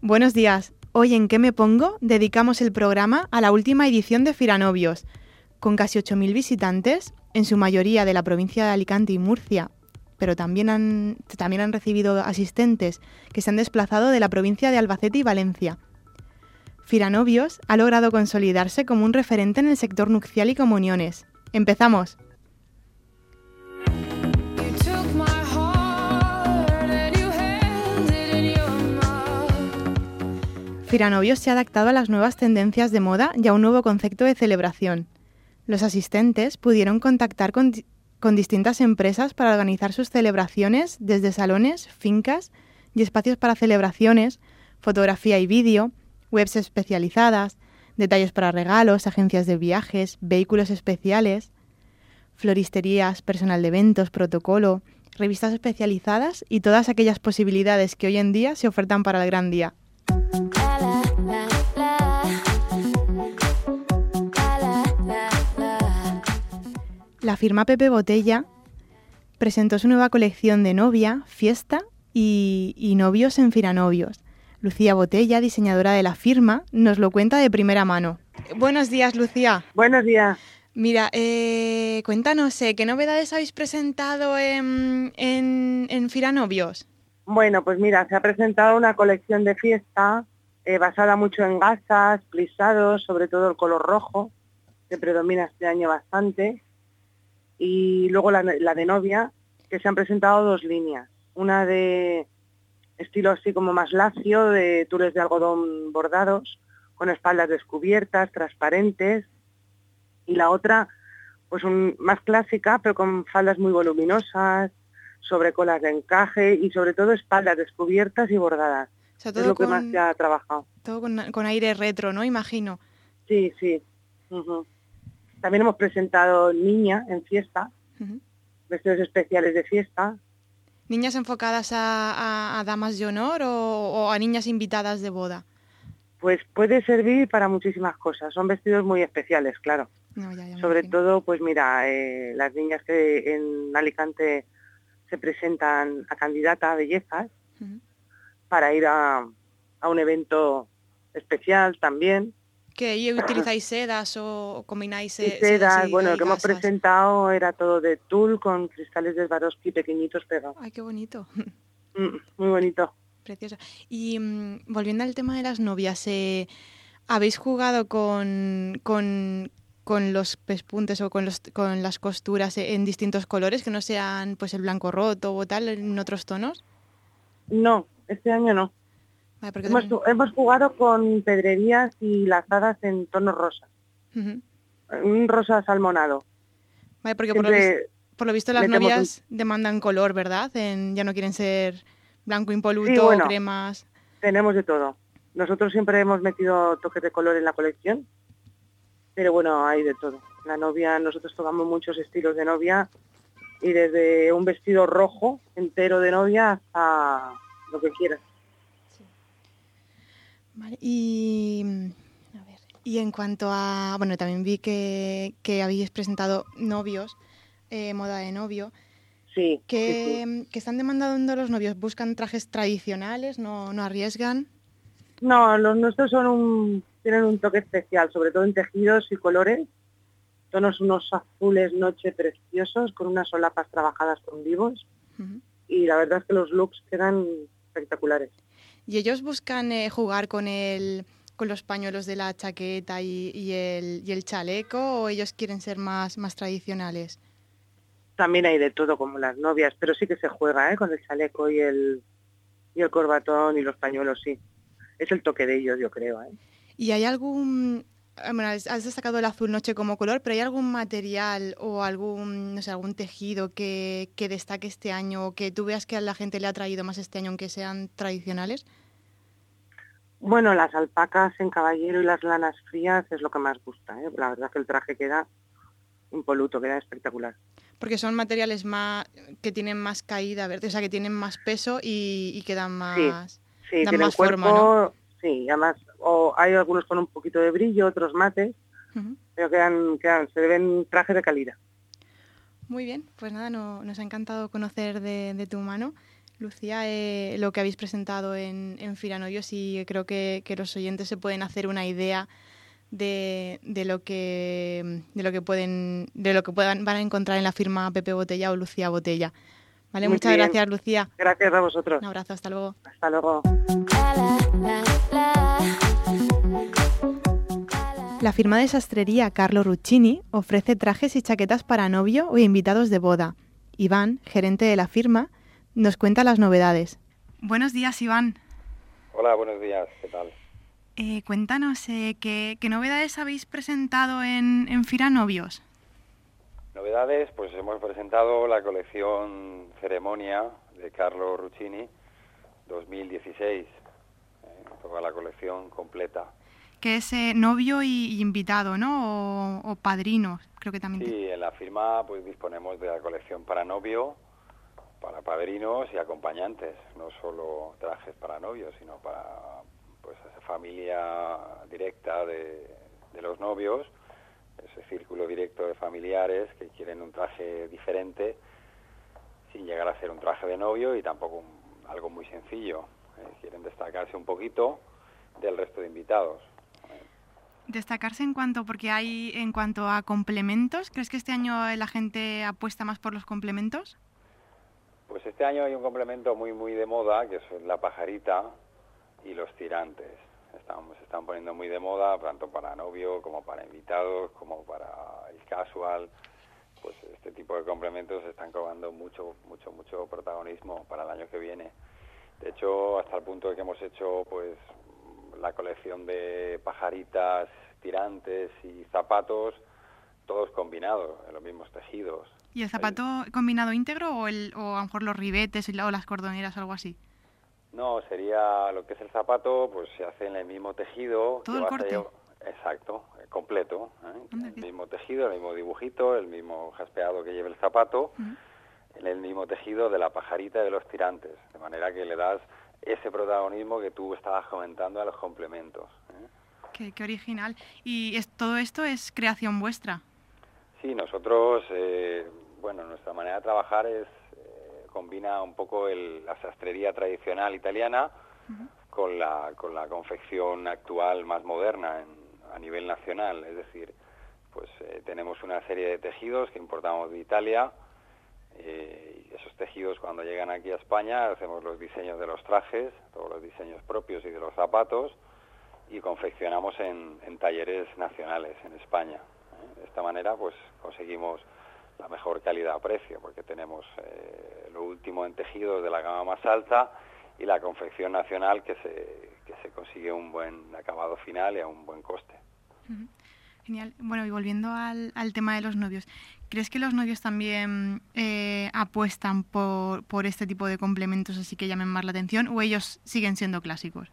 Buenos días. Hoy en ¿Qué me pongo? Dedicamos el programa a la última edición de Firanovios. Con casi 8.000 visitantes, en su mayoría de la provincia de Alicante y Murcia, pero también han recibido asistentes que se han desplazado de la provincia de Albacete y Valencia. Firanovios ha logrado consolidarse como un referente en el sector nupcial y comuniones. ¡Empezamos! Firanovios se ha adaptado a las nuevas tendencias de moda y a un nuevo concepto de celebración. Los asistentes pudieron contactar con distintas empresas para organizar sus celebraciones, desde salones, fincas y espacios para celebraciones, fotografía y vídeo, webs especializadas, detalles para regalos, agencias de viajes, vehículos especiales, floristerías, personal de eventos, protocolo, revistas especializadas y todas aquellas posibilidades que hoy en día se ofertan para el gran día. La firma Pepe Botella presentó su nueva colección de novia, fiesta y novios en Firanovios. Lucía Botella, diseñadora de la firma, nos lo cuenta de primera mano. Buenos días, Lucía. Buenos días. Mira, cuéntanos, ¿qué novedades habéis presentado en Firanovios? Bueno, pues mira, se ha presentado una colección de fiesta basada mucho en gasas, plisados, sobre todo el color rojo, que predomina este año bastante. Y luego la de novia, que se han presentado dos líneas. Una de estilo así como más lacio, de tules de algodón bordados, con espaldas descubiertas, transparentes. Y la otra, pues más clásica, pero con faldas muy voluminosas, sobre colas de encaje y sobre todo espaldas descubiertas y bordadas. O sea, todo es lo que más se ha trabajado. Todo con aire retro, ¿no? Imagino. Sí, sí. Uh-huh. También hemos presentado niña en fiesta, vestidos especiales de fiesta. ¿Niñas enfocadas a damas de honor o a niñas invitadas de boda? Pues puede servir para muchísimas cosas. Son vestidos muy especiales, claro. No, ya sobre todo, pues mira, las niñas que en Alicante se presentan a candidata a bellezas para ir a un evento especial también. ¿Qué utilizáis sedas o combináis sedas? Bueno, lo que hemos presentado era todo de tul con cristales de Swarovski pequeñitos pegados. ¡Ay, qué bonito! Muy bonito. Precioso. Y volviendo al tema de las novias, ¿habéis jugado con los pespuntes o con las costuras en distintos colores, que no sean pues el blanco roto o tal, en otros tonos? No, este año no. Vale, porque hemos jugado con pedrerías y lazadas en tonos rosas. Un rosa salmonado. Vale, porque por lo visto las novias demandan color, ¿verdad? Ya no quieren ser blanco impoluto, sí, bueno, cremas. Tenemos de todo. Nosotros siempre hemos metido toques de color en la colección, pero bueno, hay de todo. La novia, nosotros tocamos muchos estilos de novia, y desde un vestido rojo entero de novia hasta lo que quieras. Vale, y en cuanto a... Bueno, también vi que habéis presentado novios, moda de novio. Sí. ¿Qué están demandando los novios? ¿Buscan trajes tradicionales? ¿No arriesgan? No, los nuestros tienen un toque especial, sobre todo en tejidos y colores. Tonos unos azules noche preciosos, con unas solapas trabajadas con vivos. Y la verdad es que los looks quedan espectaculares. ¿Y ellos buscan jugar con los pañuelos de la chaqueta y el chaleco, o ellos quieren ser más tradicionales? También hay de todo, como las novias, pero sí que se juega con el chaleco y el corbatón y los pañuelos, sí. Es el toque de ellos, yo creo. ¿Y hay algún... Bueno, has destacado el azul noche como color, pero ¿hay algún material o algún tejido que destaque este año, o que tú veas que a la gente le ha traído más este año, aunque sean tradicionales? Bueno, las alpacas en caballero y las lanas frías es lo que más gusta. La verdad es que el traje queda impoluto, queda espectacular. Porque son materiales que tienen más caída, ¿verdad? O sea, que tienen más peso y quedan más... Sí, dan más cuerpo, forma, ¿no? Sí, además hay algunos con un poquito de brillo, otros mates, pero se ven trajes de calidad. Muy bien, pues nada, nos ha encantado conocer de tu mano Lucía, lo que habéis presentado en Firanovios, y creo que los oyentes se pueden hacer una idea de lo que van a encontrar en la firma Pepe Botella o Lucía Botella. Vale, Muy muchas bien. gracias, Lucía. Gracias a vosotros. Un abrazo, hasta luego. Hasta luego. La firma de sastrería Carlo Ruccini ofrece trajes y chaquetas para novio o invitados de boda. Iván, gerente de la firma, nos cuenta las novedades. Buenos días, Iván. Hola, buenos días, ¿qué tal? Cuéntanos, ¿qué novedades habéis presentado en Firanovios? Novedades, pues hemos presentado la colección Ceremonia de Carlo Ruccini 2016, toda la colección completa. Que es novio y invitado, ¿no? O padrino, creo que también. Sí, en la firma pues disponemos de la colección para novio, para padrinos y acompañantes, no solo trajes para novios, sino para pues esa familia directa de los novios, ese círculo directo de familiares que quieren un traje diferente sin llegar a ser un traje de novio y tampoco algo muy sencillo, quieren destacarse un poquito del resto de invitados. Destacarse en cuanto a complementos. ¿Crees que este año la gente apuesta más por los complementos? Pues este año hay un complemento muy de moda, que es la pajarita y los tirantes. Se están poniendo muy de moda, tanto para novio como para invitados, como para el casual. Pues este tipo de complementos están cobrando mucho protagonismo para el año que viene. De hecho, hasta el punto de que hemos hecho pues la colección de pajaritas, tirantes y zapatos, todos combinados, en los mismos tejidos. ¿Y el zapato combinado íntegro o a lo mejor los ribetes o las cordoneras o algo así? No, sería lo que es el zapato, pues se hace en el mismo tejido. ¿Todo el corte? Exacto, completo. El mismo tejido, el mismo dibujito, el mismo jaspeado que lleva el zapato, en el mismo tejido de la pajarita y de los tirantes. De manera que le das ese protagonismo que tú estabas comentando a los complementos. Qué original. ¿Y todo esto es creación vuestra? Sí, nosotros, nuestra manera de trabajar combina un poco la sastrería tradicional italiana con la confección actual más moderna a nivel nacional. Es decir, pues tenemos una serie de tejidos que importamos de Italia. Y esos tejidos, cuando llegan aquí a España, hacemos los diseños de los trajes, todos los diseños propios y de los zapatos, y confeccionamos en talleres nacionales en España. De esta manera pues conseguimos la mejor calidad-precio, porque tenemos lo último en tejidos de la gama más alta y la confección nacional que se consigue un buen acabado final y a un buen coste. Genial. Bueno, y volviendo al tema de los novios, ¿crees que los novios también apuestan por este tipo de complementos así que llamen más la atención, o ellos siguen siendo clásicos?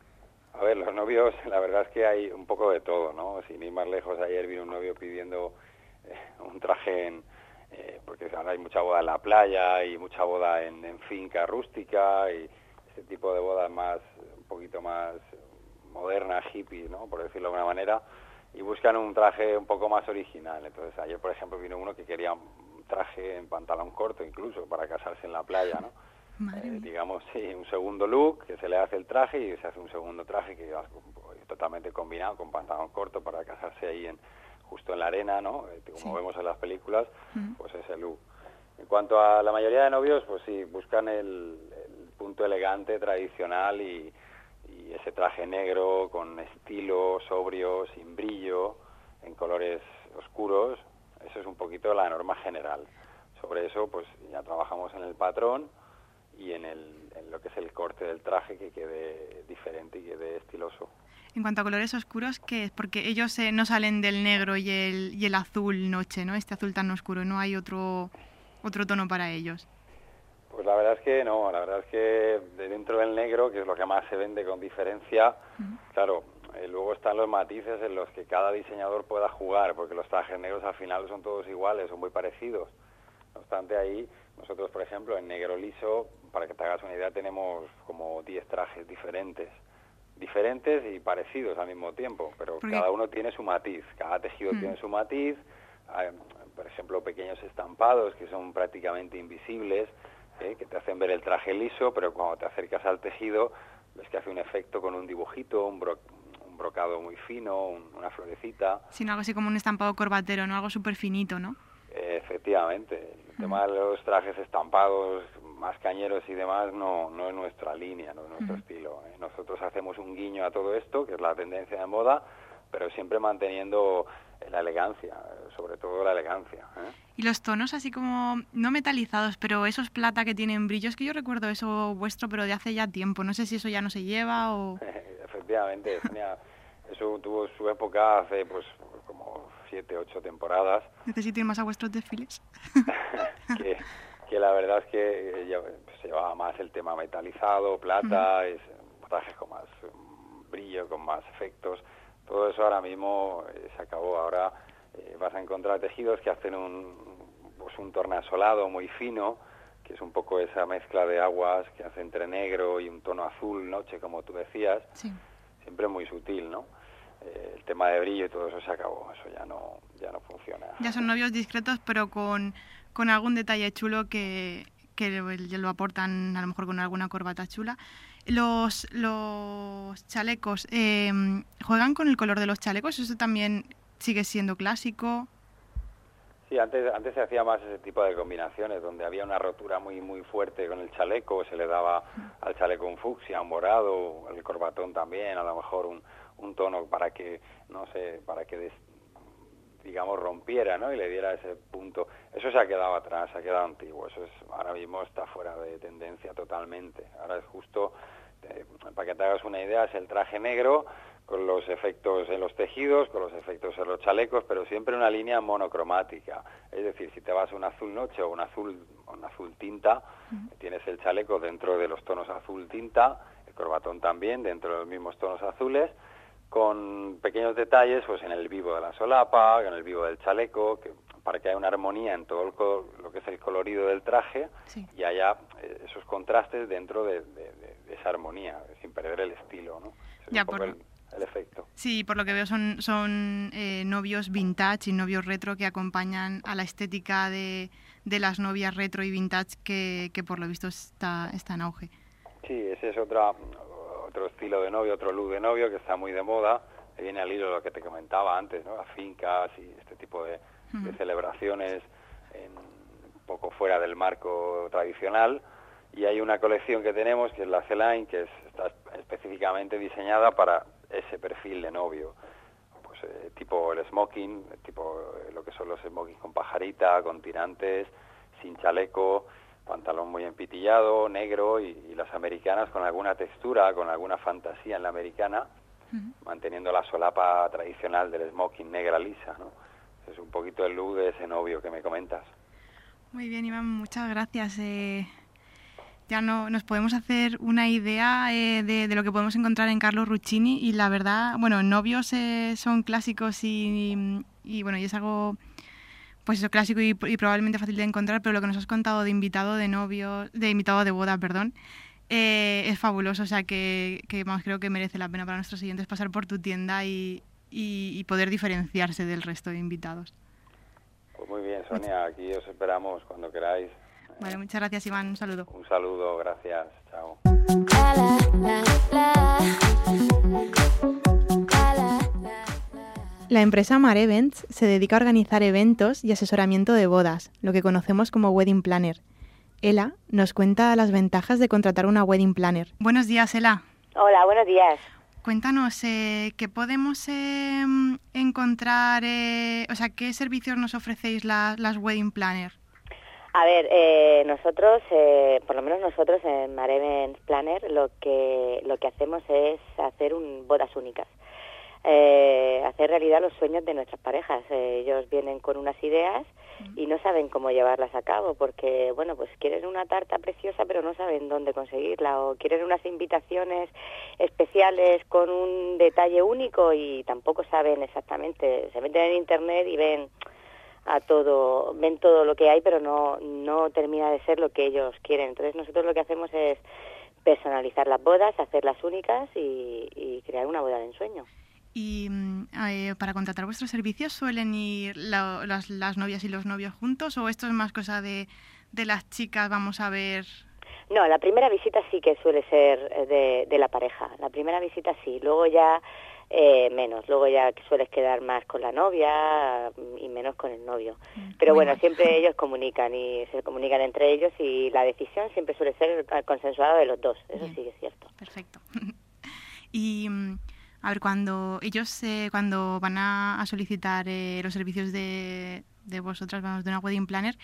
A ver, los novios, la verdad es que hay un poco de todo, ¿no? Sin ir más lejos, ayer vino un novio pidiendo un traje porque ahora hay mucha boda en la playa y mucha boda en finca rústica y este tipo de bodas un poquito más modernas, hippies, ¿no? Por decirlo de alguna manera, y buscan un traje un poco más original. Entonces ayer, por ejemplo, vino uno que quería un traje en pantalón corto incluso para casarse en la playa, ¿no? Digamos, sí, un segundo look, que se le hace el traje y se hace un segundo traje que va totalmente combinado con pantalón corto para casarse ahí justo en la arena, ¿no? Como vemos en las películas, pues ese look. En cuanto a la mayoría de novios, pues sí, buscan el punto elegante, tradicional y ese traje negro con estilo, sobrio, sin brillo, en colores oscuros. Eso es un poquito la norma general. Sobre eso, pues ya trabajamos en el patrón y en lo que es el corte del traje, que quede diferente y quede estiloso. En cuanto a colores oscuros, ¿qué es? Porque ellos no salen del negro y el azul noche, ¿no? Este azul tan oscuro, ¿no hay otro tono para ellos? Pues la verdad es que no, la verdad es que dentro del negro, que es lo que más se vende con diferencia, claro, luego están los matices en los que cada diseñador pueda jugar, porque los trajes negros al final son todos iguales, son muy parecidos. No obstante, ahí nosotros, por ejemplo, en negro liso, para que te hagas una idea, tenemos como 10 trajes diferentes y parecidos al mismo tiempo, pero cada uno tiene su matiz, cada tejido tiene su matiz. Hay, por ejemplo, pequeños estampados que son prácticamente invisibles, que te hacen ver el traje liso, pero cuando te acercas al tejido ves que hace un efecto con un dibujito, un brocado muy fino, una florecita. Sino algo así como un estampado corbatero, ¿no? Algo súper finito, ¿no? Efectivamente. El tema de los trajes estampados, más cañeros y demás, no es nuestra línea, no es nuestro estilo. Nosotros hacemos un guiño a todo esto, que es la tendencia de moda, pero siempre manteniendo la elegancia, sobre todo la elegancia. Y los tonos así como, no metalizados, pero esos plata que tienen brillos, que yo recuerdo eso vuestro, pero de hace ya tiempo. No sé si eso ya no se lleva o... Efectivamente, Sonia, eso tuvo su época hace pues como 7, 8 temporadas. Necesito ir más a vuestros desfiles. que la verdad es que se llevaba más el tema metalizado, plata, es trajes con más brillo, con más efectos. Todo eso ahora mismo se acabó. Ahora vas a encontrar tejidos que hacen un tornasolado muy fino, que es un poco esa mezcla de aguas que hace entre negro y un tono azul noche, como tú decías. Sí. Siempre muy sutil, ¿no? El tema de brillo y todo eso se acabó. Eso ya no funciona. Ya son novios discretos, pero con algún detalle chulo que lo aportan a lo mejor con alguna corbata chula. Los chalecos, ¿juegan con el color de los chalecos? ¿Eso también sigue siendo clásico? Sí, antes se hacía más ese tipo de combinaciones, donde había una rotura muy muy fuerte con el chaleco, se le daba al chaleco un fucsia, un morado, el corbatón también, a lo mejor un tono para que, no sé, digamos, rompiera, ¿no? Y le diera ese punto. Eso se ha quedado atrás, se ha quedado antiguo. Eso ahora mismo está fuera de tendencia totalmente. Ahora es justo, para que te hagas una idea, es el traje negro con los efectos en los tejidos, con los efectos en los chalecos, pero siempre una línea monocromática. Es decir, si te vas a un azul noche o un azul tinta, tienes el chaleco dentro de los tonos azul tinta, el corbatón también dentro de los mismos tonos azules, con pequeños detalles pues en el vivo de la solapa, en el vivo del chaleco, para que haya una armonía en todo lo que es el colorido del traje, sí, y haya esos contrastes dentro de esa armonía, sin perder el estilo, ¿no? Es un poco el efecto. Sí, por lo que veo son novios vintage y novios retro que acompañan a la estética de las novias retro y vintage que por lo visto está en auge. Sí, ese es otro estilo de novio, otro look de novio que está muy de moda, que viene al hilo de lo que te comentaba antes, ¿no? Las fincas y este tipo de celebraciones un poco fuera del marco tradicional. Y hay una colección que tenemos, que es la C-Line, que está específicamente diseñada para ese perfil de novio. Pues tipo el smoking, tipo lo que son los smokings con pajarita, con tirantes, sin chaleco, pantalón muy empitillado, negro, y las americanas con alguna textura, con alguna fantasía en la americana, manteniendo la solapa tradicional del smoking negra lisa, ¿no? Es un poquito el look de ese novio que me comentas. Muy bien, Iván, muchas gracias. Ya nos podemos hacer una idea de lo que podemos encontrar en Carlo Ruccini, y la verdad, bueno, novios son clásicos y bueno, y es algo pues eso, clásico y probablemente fácil de encontrar, pero lo que nos has contado de invitado de boda, perdón, es fabuloso. O sea que vamos, creo que merece la pena para nuestros siguientes pasar por tu tienda y poder diferenciarse del resto de invitados. Pues muy bien, Sonia, aquí os esperamos cuando queráis. Vale, muchas gracias, Iván. Un saludo. Un saludo, gracias. Chao. La empresa Mar Events se dedica a organizar eventos y asesoramiento de bodas, lo que conocemos como Wedding Planner. Ela nos cuenta las ventajas de contratar una Wedding Planner. Buenos días, Ela. Hola, buenos días. Cuéntanos, ¿qué podemos encontrar? O sea, ¿qué servicios nos ofrecéis las Wedding Planner? A ver, nosotros, por lo menos nosotros en Mar Events Planner, lo que hacemos es hacer bodas únicas. Hacer realidad los sueños de nuestras parejas. Ellos vienen con unas ideas y no saben cómo llevarlas a cabo, porque, bueno, pues quieren una tarta preciosa pero no saben dónde conseguirla, o quieren unas invitaciones especiales con un detalle único y tampoco saben exactamente. Se meten en internet y ven todo lo que hay, pero no termina de ser lo que ellos quieren. Entonces nosotros lo que hacemos es personalizar las bodas, hacerlas únicas y crear una boda de ensueño. Y para contratar vuestros servicios, ¿suelen ir las novias y los novios juntos, o esto es más cosa de de las chicas vamos a ver? No, la primera visita sí que suele ser de la pareja. La primera visita sí, luego ya menos. Luego ya sueles quedar más con la novia y menos con el novio. Pero bueno, siempre ellos comunican y se comunican entre ellos y la decisión siempre suele ser consensuada de los dos. Eso sí es cierto. Perfecto. Y a ver, cuando ellos cuando van a solicitar los servicios de vosotras, vamos, de una wedding planner,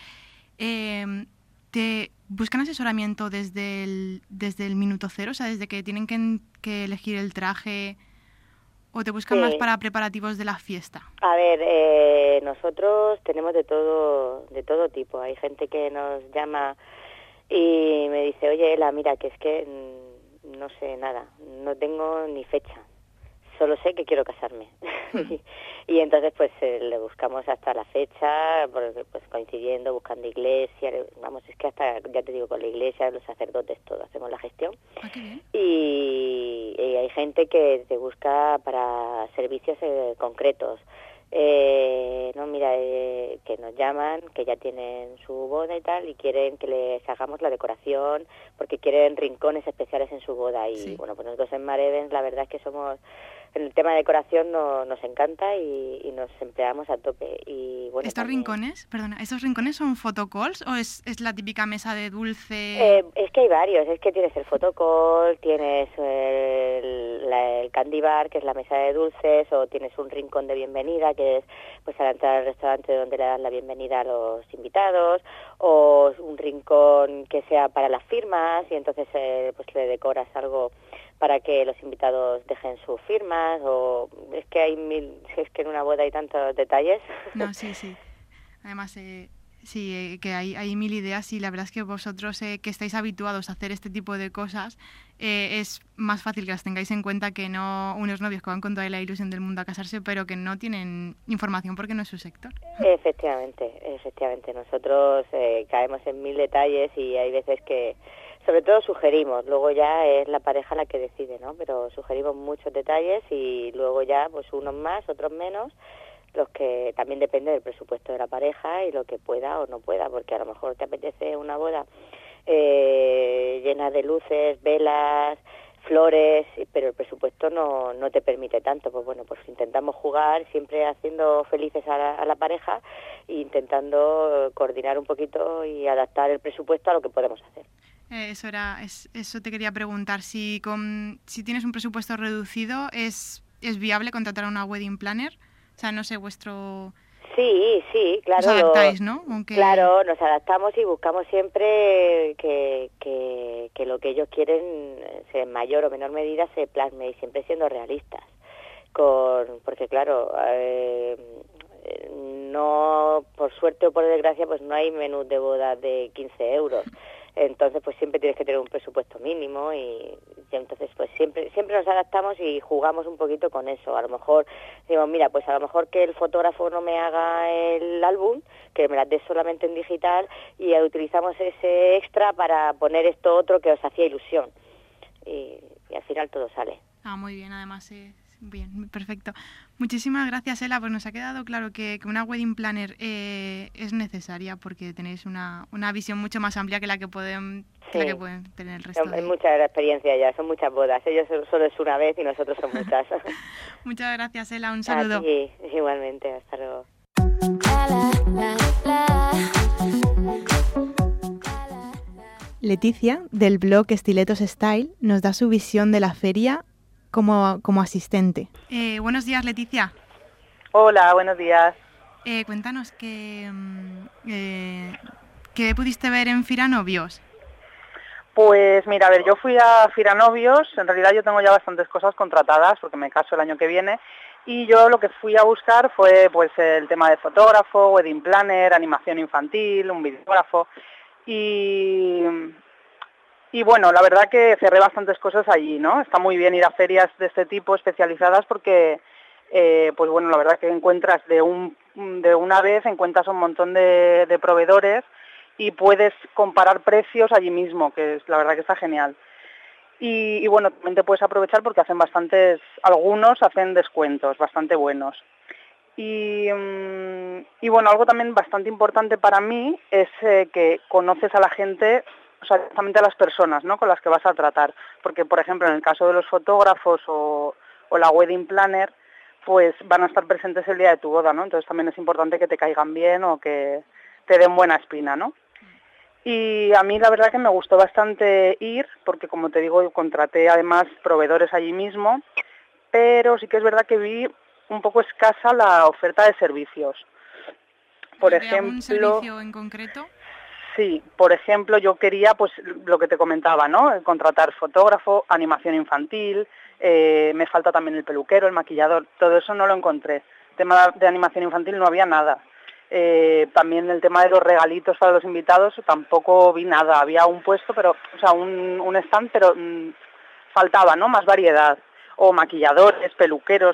¿te buscan asesoramiento desde el minuto cero? O sea, desde que tienen que elegir el traje, ¿o te buscan más para preparativos de la fiesta? A ver, nosotros tenemos de todo tipo. Hay gente que nos llama y me dice, oye, Ela, mira, que es que no sé nada, no tengo ni fecha. Solo sé que quiero casarme. Y entonces pues le buscamos hasta la fecha, pues coincidiendo, buscando iglesia, vamos, es que hasta, ya te digo, con la iglesia, los sacerdotes, todo, hacemos la gestión. Qué bien. Y hay gente que te busca para servicios concretos. No, mira, que nos llaman, que ya tienen su boda y tal, y quieren que les hagamos la decoración, porque quieren rincones especiales en su boda. Y bueno, pues nosotros en Mare Events la verdad es que somos... En el tema de decoración nos encanta y nos empleamos a tope. Y bueno, ¿Estos rincones son photocalls o es la típica mesa de dulce? Es que hay varios, es que tienes el photocall, tienes el candy bar, que es la mesa de dulces, o tienes un rincón de bienvenida, que es pues al entrar al restaurante donde le dan la bienvenida a los invitados, o un rincón que sea para las firmas y entonces pues le decoras algo para que los invitados dejen sus firmas, o es que es que en una boda hay tantos detalles. No, sí. Además, que hay mil ideas y la verdad es que vosotros que estáis habituados a hacer este tipo de cosas, es más fácil que las tengáis en cuenta que no unos novios que van con toda la ilusión del mundo a casarse, pero que no tienen información porque no es su sector. Efectivamente. Nosotros caemos en mil detalles y hay veces que sobre todo sugerimos, luego ya es la pareja la que decide, ¿no? Pero sugerimos muchos detalles y luego ya pues unos más, otros menos, los que también depende del presupuesto de la pareja y lo que pueda o no pueda, porque a lo mejor te apetece una boda llena de luces, velas, flores, pero el presupuesto no te permite tanto. Pues bueno, pues intentamos jugar siempre haciendo felices a la pareja e intentando coordinar un poquito y adaptar el presupuesto a lo que podemos hacer. Eso te quería preguntar, si tienes un presupuesto reducido, ¿es viable contratar a una wedding planner? O sea, no sé, Sí, claro. Os adaptáis, ¿no? Aunque... Claro, nos adaptamos y buscamos siempre que lo que ellos quieren, en mayor o menor medida, se plasme y siempre siendo realistas. Porque claro, no, por suerte o por desgracia, pues no hay menús de boda de 15 euros. Entonces pues siempre tienes que tener un presupuesto mínimo y entonces pues siempre nos adaptamos y jugamos un poquito con eso. A lo mejor decimos, mira, pues a lo mejor que el fotógrafo no me haga el álbum, que me las dé solamente en digital y utilizamos ese extra para poner esto otro que os hacía ilusión y al final todo sale. Muy bien, además bien, perfecto. Muchísimas gracias, Ela, pues nos ha quedado claro que una wedding planner es necesaria porque tenéis una visión mucho más amplia que la que pueden tener el resto. Hay mucha experiencia ya, son muchas bodas. Ellos solo es una vez y nosotros son muchas. Muchas gracias, Ela, un saludo. Sí, igualmente, hasta luego. Leticia, del blog Estiletos Style, nos da su visión de la feria como asistente. Buenos días, Leticia. Hola, buenos días. Cuéntanos ¿qué pudiste ver en Firanovios? Pues mira, a ver, yo fui a Firanovios, en realidad yo tengo ya bastantes cosas contratadas porque me caso el año que viene y yo lo que fui a buscar fue pues el tema de fotógrafo, wedding planner, animación infantil, un videógrafo y bueno, la verdad que cerré bastantes cosas allí, ¿no? Está muy bien ir a ferias de este tipo especializadas porque, pues bueno, la verdad que encuentras de una vez, encuentras un montón de proveedores y puedes comparar precios allí mismo, que es la verdad que está genial. Y bueno, también te puedes aprovechar porque algunos hacen descuentos bastante buenos. Y bueno, algo también bastante importante para mí es que conoces a la gente, o sea, directamente a las personas, ¿no?, con las que vas a tratar. Porque, por ejemplo, en el caso de los fotógrafos o la wedding planner, pues van a estar presentes el día de tu boda, ¿no? Entonces también es importante que te caigan bien o que te den buena espina, ¿no? Y a mí la verdad que me gustó bastante ir, porque como te digo, contraté además proveedores allí mismo, pero sí que es verdad que vi un poco escasa la oferta de servicios. Por ejemplo, ¿algún servicio en concreto? Sí, por ejemplo, yo quería, pues lo que te comentaba, ¿no?, contratar fotógrafo, animación infantil, me falta también el peluquero, el maquillador, todo eso no lo encontré. Tema de animación infantil no había nada. También el tema de los regalitos para los invitados tampoco vi nada. Había un puesto, pero, o sea, un stand, pero faltaba, ¿no?, más variedad. O maquilladores, peluqueros,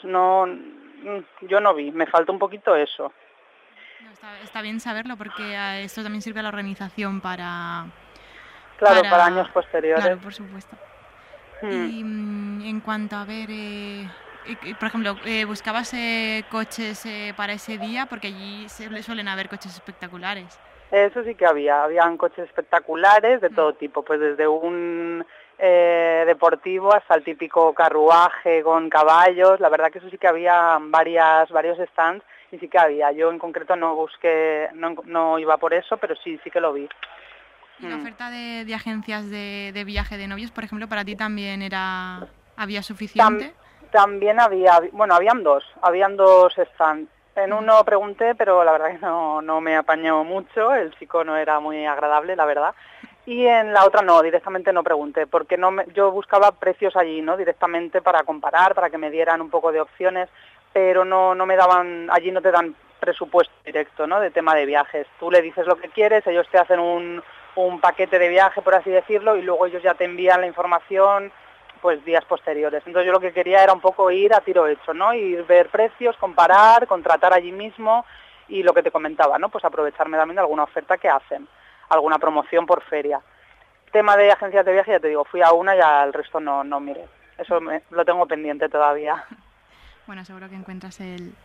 yo no vi, me falta un poquito eso. No, está bien saberlo porque esto también sirve a la organización para... Claro, para años posteriores. Claro, por supuesto. Y en cuanto a ver, por ejemplo, ¿buscabas coches para ese día? Porque allí suelen haber coches espectaculares. Eso sí que habían coches espectaculares de todo tipo, pues desde un deportivo hasta el típico carruaje con caballos. La verdad que eso sí que había varios stands y sí que había. Yo en concreto no busqué, no iba por eso, pero sí que lo vi. ¿Y la oferta de agencias de viaje de novios, por ejemplo, para ti también había suficiente? También habían dos stands. En uno pregunté, pero la verdad que no me apañó mucho, el chico no era muy agradable, la verdad. Y en la otra no, directamente no pregunté, porque yo buscaba precios allí, ¿no?, directamente para comparar, para que me dieran un poco de opciones, pero no me daban, allí no te dan presupuesto directo, ¿no?, de tema de viajes. Tú le dices lo que quieres, ellos te hacen un paquete de viaje, por así decirlo, y luego ellos ya te envían la información pues días posteriores. Entonces yo lo que quería era un poco ir a tiro hecho, ¿no?, ir, ver precios, comparar, contratar allí mismo y lo que te comentaba, ¿no?, pues aprovecharme también de alguna oferta que hacen, alguna promoción por feria. Tema de agencias de viaje, ya te digo, fui a una y al resto no miré. Eso lo tengo pendiente todavía. Bueno, seguro que encuentras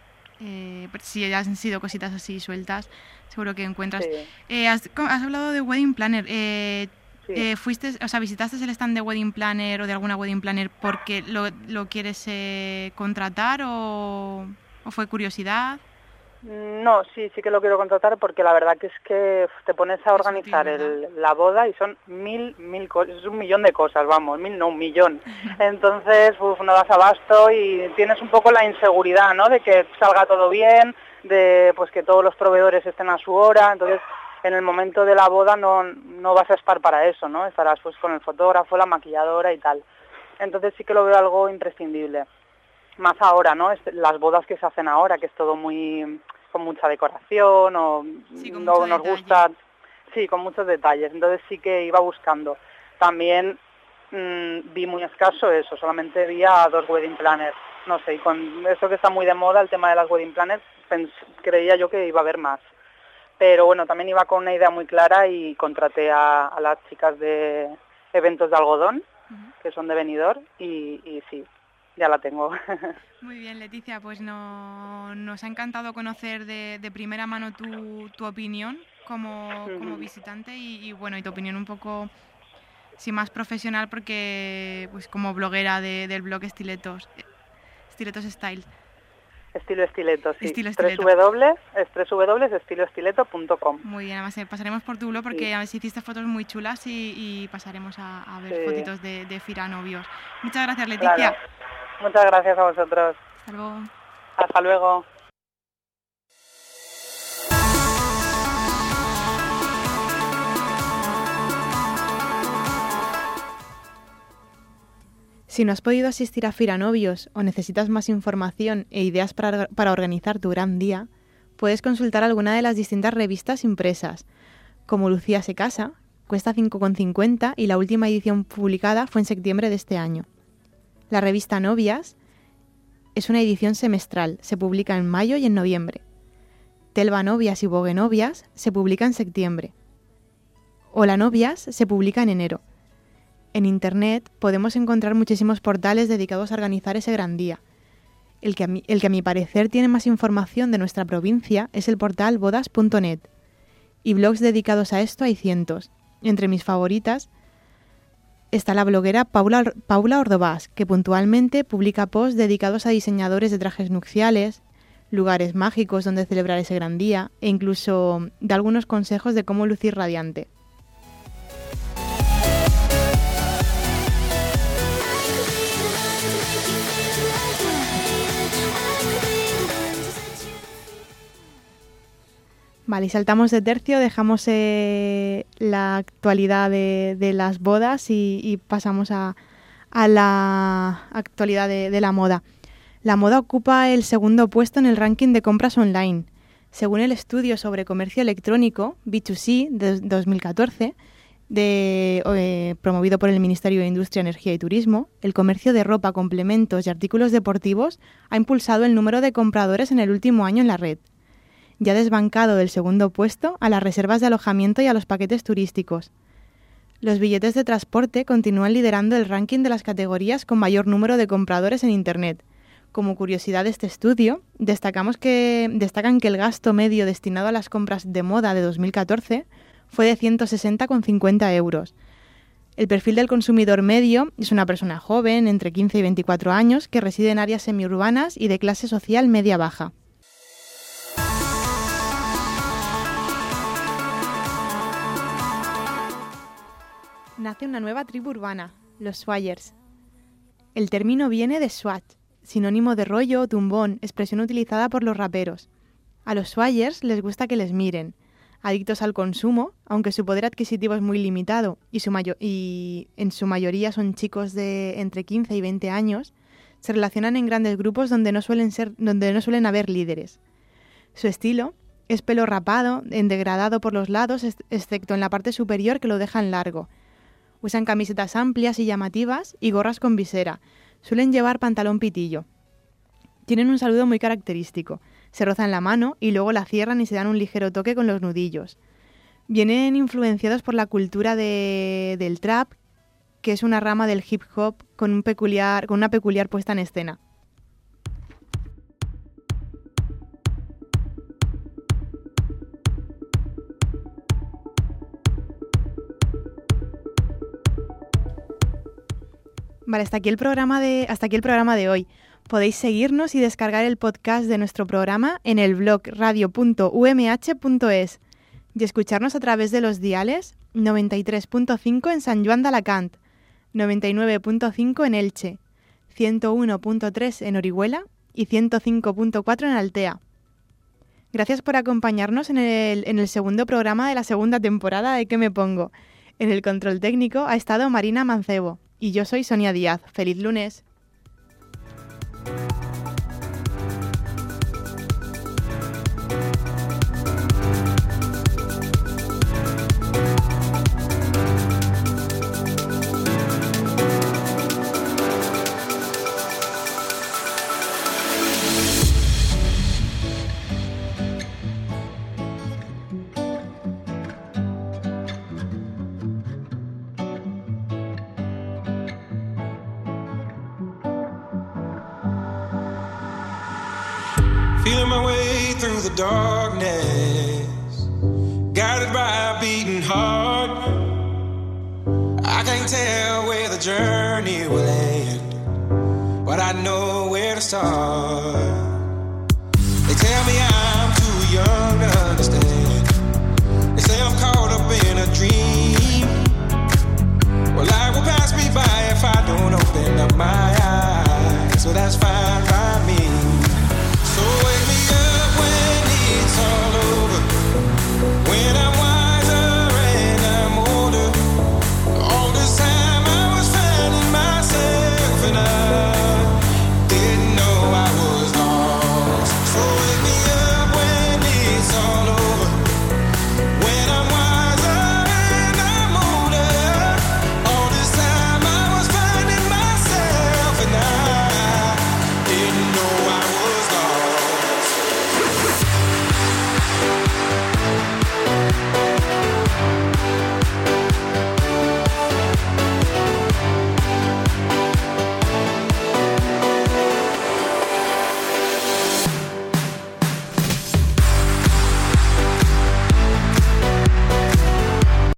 si ya han sido cositas así sueltas, seguro que encuentras. Sí. Has hablado de Wedding Planner. Sí. ¿Visitaste el stand de Wedding Planner o de alguna Wedding Planner porque lo quieres contratar o fue curiosidad? No, sí que lo quiero contratar porque la verdad que es que te pones a organizar la boda y son mil cosas, es 1.000.000 de cosas, vamos, 1.000 no, 1.000.000. Entonces, no das abasto y tienes un poco la inseguridad, ¿no?, de que salga todo bien, de pues que todos los proveedores estén a su hora. Entonces, en el momento de la boda no vas a estar para eso, ¿no?, estarás pues con el fotógrafo, la maquilladora y tal. Entonces sí que lo veo algo imprescindible. Más ahora, ¿no?, las bodas que se hacen ahora, que es todo con mucha decoración o sí, con no nos gusta, sí, con muchos detalles. Entonces sí que iba buscando. También vi muy escaso eso, solamente vi a 2 wedding planners. No sé, y con eso que está muy de moda, el tema de las wedding planners, creía yo que iba a haber más. Pero bueno, también iba con una idea muy clara y contraté a las chicas de eventos de algodón, que son de Benidorm, y sí, ya la tengo. Muy bien, Leticia, pues nos ha encantado conocer de primera mano tu opinión como visitante y bueno, y tu opinión un poco más profesional porque pues como bloguera del blog Estiletos Style. Estilo Estileto, sí. Estilo Estileto. www.estiloestileto.com. Muy bien, además pasaremos por tu blog porque a ver si hiciste fotos muy chulas y pasaremos a ver fotitos de Fira Novios. Muchas gracias, Leticia. Claro. Muchas gracias a vosotros. Hasta luego. Hasta luego. Si no has podido asistir a Fira Novios o necesitas más información e ideas para organizar tu gran día, puedes consultar alguna de las distintas revistas impresas, como Lucía se casa, cuesta 5,50 y la última edición publicada fue en septiembre de este año. La revista Novias es una edición semestral, se publica en mayo y en noviembre. Telva Novias y Vogue Novias se publica en septiembre. Hola Novias se publica en enero. En Internet podemos encontrar muchísimos portales dedicados a organizar ese gran día. El que a mi parecer tiene más información de nuestra provincia es el portal bodas.net. Y blogs dedicados a esto hay cientos. Entre mis favoritas está la bloguera Paula Ordovás, que puntualmente publica posts dedicados a diseñadores de trajes nupciales, lugares mágicos donde celebrar ese gran día e incluso da algunos consejos de cómo lucir radiante. Vale, y saltamos de tercio, dejamos la actualidad de las bodas y pasamos a la actualidad de la moda. La moda ocupa el segundo puesto en el ranking de compras online. Según el estudio sobre comercio electrónico, B2C, de 2014, promovido por el Ministerio de Industria, Energía y Turismo, el comercio de ropa, complementos y artículos deportivos ha impulsado el número de compradores en el último año en la red. Ya desbancado del segundo puesto a las reservas de alojamiento y a los paquetes turísticos. Los billetes de transporte continúan liderando el ranking de las categorías con mayor número de compradores en Internet. Como curiosidad de este estudio, destacan que el gasto medio destinado a las compras de moda de 2014 fue de 160,50 euros. El perfil del consumidor medio es una persona joven, entre 15 y 24 años, que reside en áreas semiurbanas y de clase social media-baja. Nace una nueva tribu urbana, los Swayers. El término viene de swat, sinónimo de rollo o tumbón, expresión utilizada por los raperos. A los Swayers les gusta que les miren. Adictos al consumo, aunque su poder adquisitivo es muy limitado y en su mayoría son chicos de entre 15 y 20 años, se relacionan en grandes grupos donde no suelen haber líderes. Su estilo es pelo rapado, degradado por los lados, excepto en la parte superior que lo dejan largo. Usan camisetas amplias y llamativas y gorras con visera. Suelen llevar pantalón pitillo. Tienen un saludo muy característico. Se rozan la mano y luego la cierran y se dan un ligero toque con los nudillos. Vienen influenciados por la cultura del trap, que es una rama del hip hop con una peculiar puesta en escena. Vale, hasta aquí el programa de hoy. Podéis seguirnos y descargar el podcast de nuestro programa en el blog radio.umh.es y escucharnos a través de los diales 93.5 en Sant Joan d'Alacant, 99.5 en Elche, 101.3 en Orihuela y 105.4 en Altea. Gracias por acompañarnos en el segundo programa de la segunda temporada de ¿Qué me pongo? En el control técnico ha estado Marina Mancebo. Y yo soy Sonia Díaz. ¡Feliz lunes! Feeling my way through the darkness, guided by a beating heart. I can't tell where the journey will end, but I know where to start. They tell me I'm too young